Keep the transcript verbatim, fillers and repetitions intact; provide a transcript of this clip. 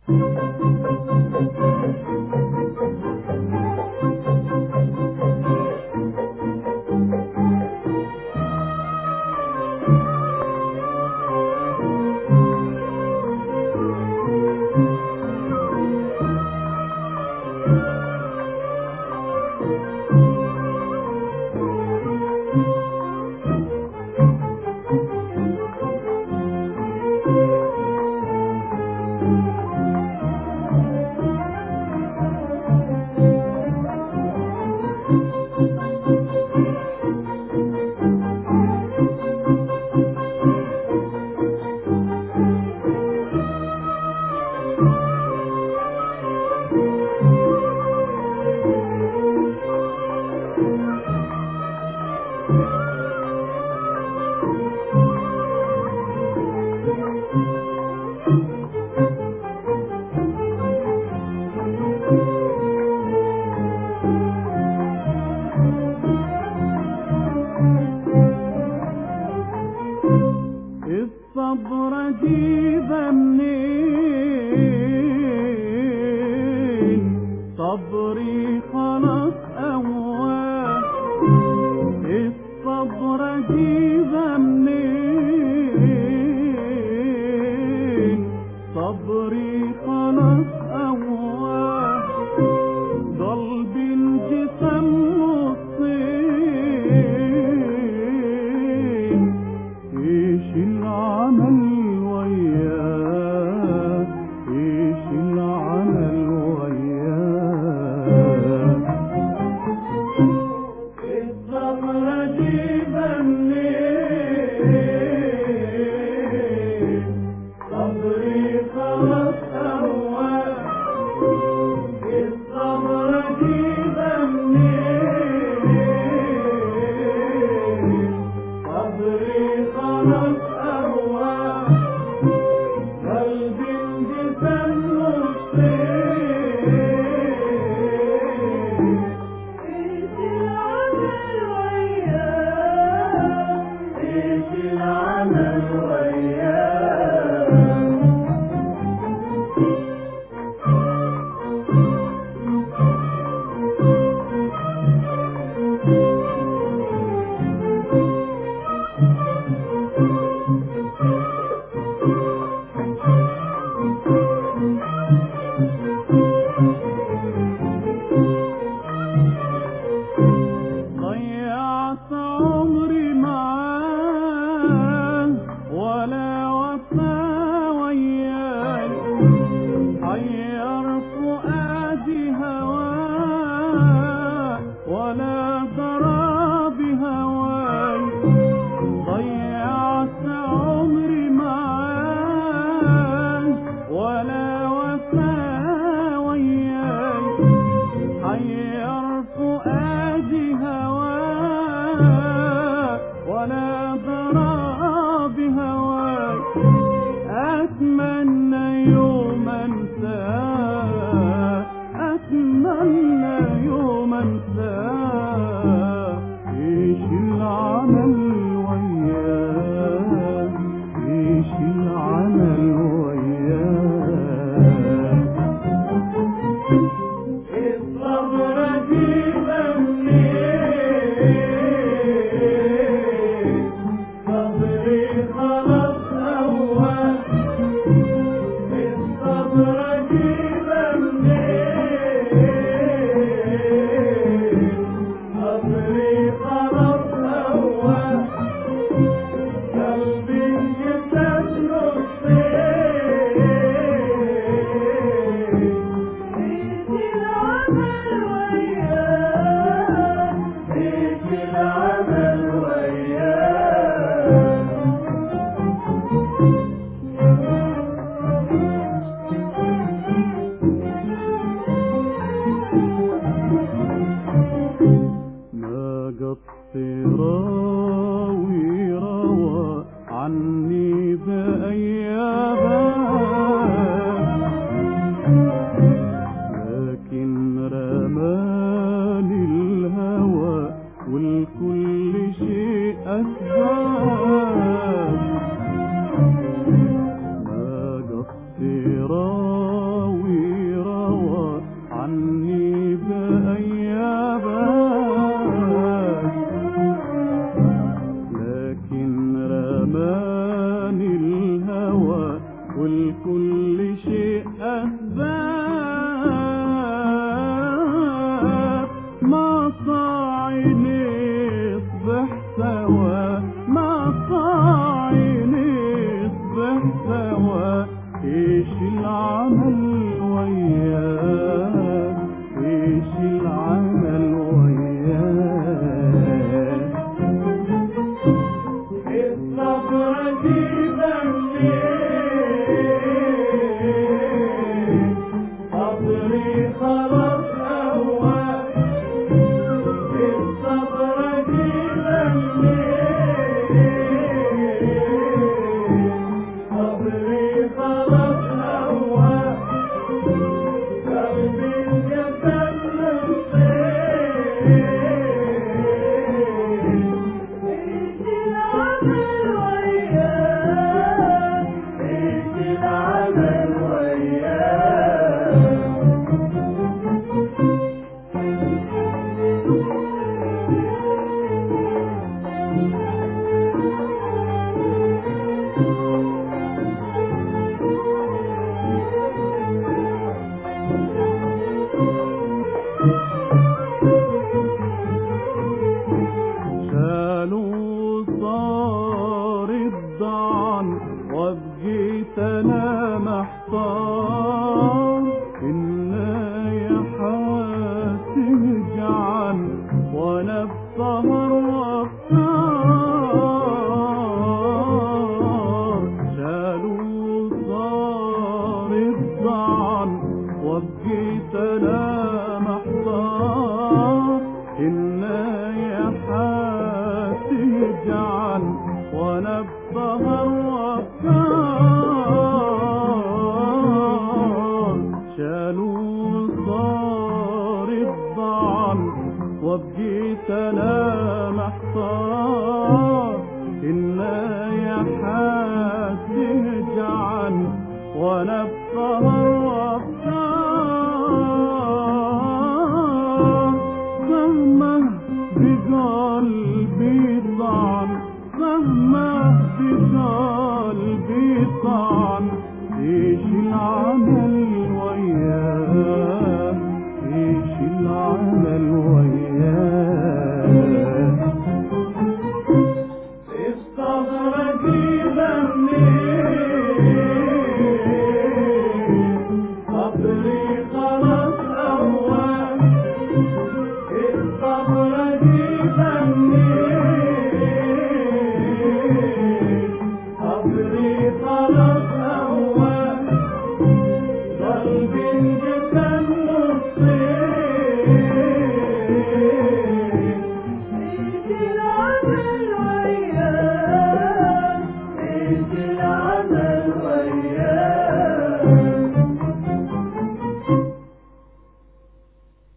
الصبر اجيبه منين؟ صبري خلاص اواه. الصبر اجيبه منين؟ صبري خلاص اواه. قلبي انجسم نصين، ايش العمل وياه؟ ايش العمل وياه؟ الصبر اجيبه منين؟ صبري خلاص اواه. الصبر اجيبه منين؟ صبري خلاص اواه. قلبي انجسم نصين، ايش العمل وياه؟ ايش العمل وياه؟ ضيعت عمري معاه ولا وفى وياي. حير فؤادي هواه ولا درى بهواي. ضيعت عمري معاه ولا وفى وياي. حير فؤادي هواه ولا درى بهواي. أتمنى يوم أنساه أسباب مصاعي نصبح سوا مصاعي نصبح سوا ايش العمل وياك ايش العمل وياك الصبر جيبا ليه صبري خلاص أهواك الصبر جيبا ليه صبري خلاص أهواك قلبي الجسد نصين ايش العمل وياك ايش العمل وياك شالوا صار الضعن وبقيت انا محتار إنا يا حاسم جعان وانا بسهر وافكار شالوا صار الضعن وبقيت انا محتار إنا يا حاسم جعان وانا بسهر وافكار شالوا صار الضعن وبقيت انا محتار إنا يا حاسم جعان وانا بسهر وافكار سهمه بقلبي طعن سهمه بقلبي طعن ايش العمل وياك ايش العمل وياك الصبر جيبا منين صبري خلاص أهواك الصبر جيبا منين صبري خلاص أهواك قلبي انجسم نصين